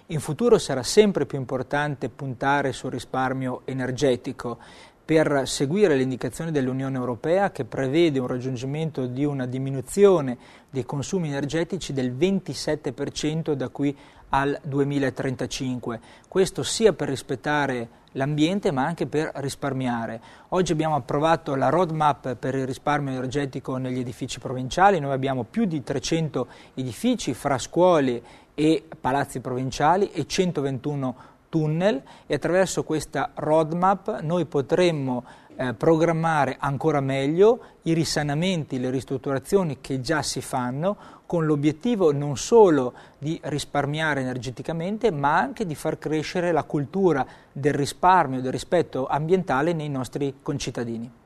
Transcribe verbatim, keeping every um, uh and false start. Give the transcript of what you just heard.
In futuro sarà sempre più importante puntare sul risparmio energetico per seguire le indicazioni dell'Unione Europea, che prevede un raggiungimento di una diminuzione dei consumi energetici del ventisette per cento da qui al duemilatrentacinque. Questo sia per rispettare l'ambiente ma anche per risparmiare. Oggi abbiamo approvato la roadmap per il risparmio energetico negli edifici provinciali. Noi abbiamo più di trecento edifici fra scuole e palazzi provinciali e centoventuno tunnel, e attraverso questa roadmap noi potremmo eh, programmare ancora meglio i risanamenti, le ristrutturazioni che già si fanno, con l'obiettivo non solo di risparmiare energeticamente, ma anche di far crescere la cultura del risparmio, del rispetto ambientale nei nostri concittadini.